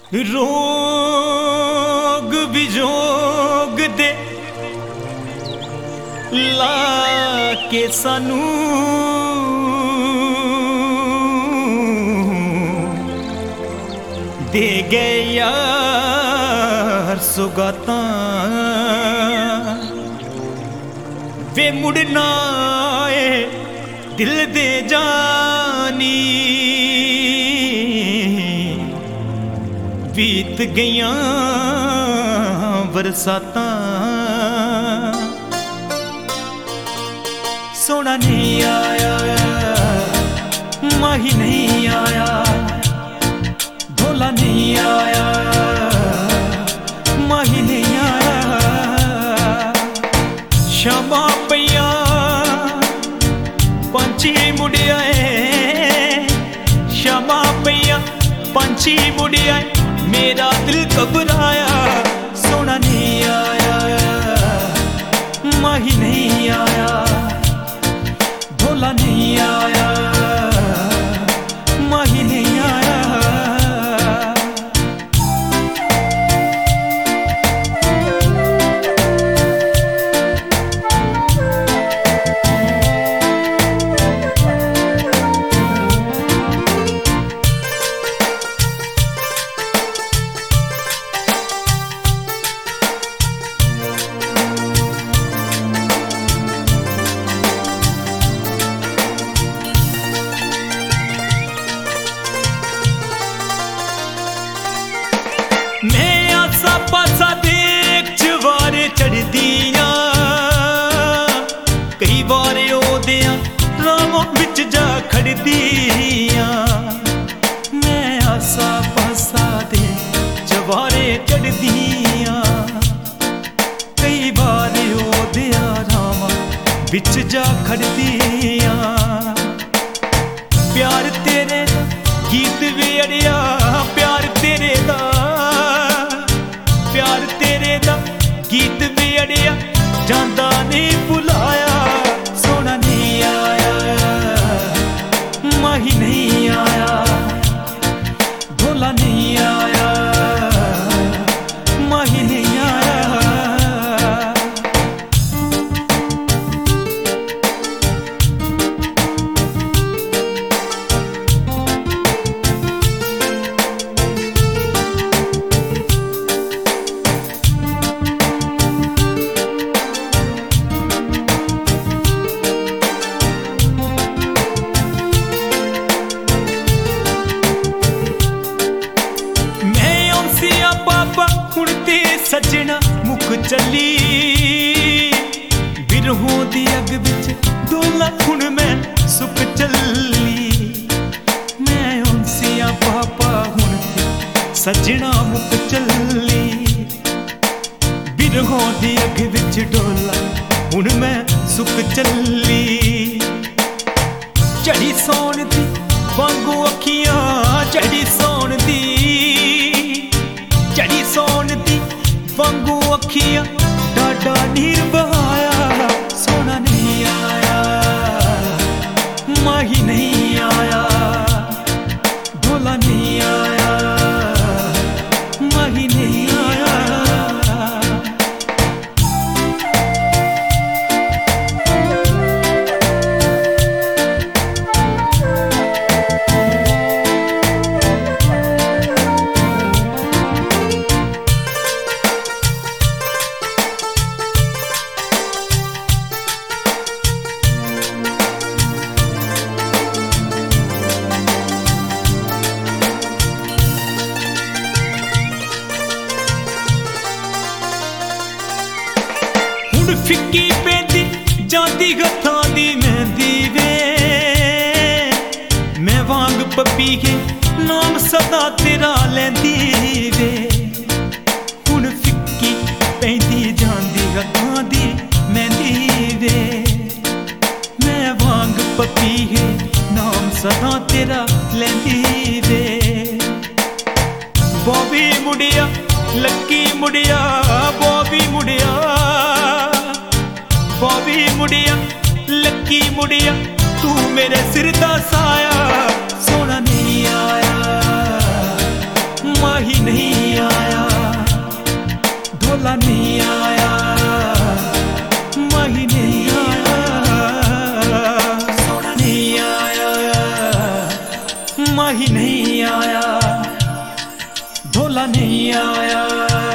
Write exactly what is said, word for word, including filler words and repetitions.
रोग विजोग दे ला के सानू दे गए यार सुगाता वे मुड़ना आए दिल दे जानी बीत गईया बरसाता सोना नहीं आया माही नहीं आया ढोला नहीं आया माही नहीं आया शामा पैया पंछी मुड़िया शामा पैया पंछी मुड़िया मेरा दिल घबराया सोना नहीं आया माही नहीं आया ढोला नहीं आया माही नहीं आया मैं आसा पासा देख जवारे चढ़ दिया कई बार ओदिया रामों बिच जा खड़ दिया मैं आसा पासा देख जवारे चढ़ दिया कई बार ओदिया रामा बिच जा खड़ दिया प्यार तेरे गीत वे अड़िया प्यार तेरे दा प्यार तेरे दा गीत भी अड़िया जांदा नहीं बुलाया सोना नहीं आया माही नहीं आया ढोला नहीं आया माही नहीं आया सजना मुख चली बिरहों दी अग बिच डोला हुण मैं सुख चली मैं उनसिया पापा हुण सजना मुख चली बिरहों दी अग बिच डोला हुण मैं सुख चली चढ़ी सौन दी वांगू अखियां चढ़ी सौन दी चढ़ी सौन दी वांगू अखियां डाडा नीर बहाया सोना नहीं आया माही नहीं आया ढोला नहीं आया माही नहीं आया फिक्की पेंदी जाती हथां दी मेहंदी वे मैं वांग पपीहे नाम सदा तेरा लैंदी वे हुण फिक्की पेंदी जाती हथां दी मेहंदी वे मैं वांग पपीहे नाम सदा तेरा लैंदी वे बॉबी मुड़िया लक्की मुड़िया बॉबी मुड़िया बॉबी मुड़िया लक्की मुड़िया तू मेरे सिर दा साया सोना नहीं आया माही नहीं ढोला नहीं आया, माही नहीं आया, सोना नहीं आया, माही नहीं आया, ढोला नहीं आया।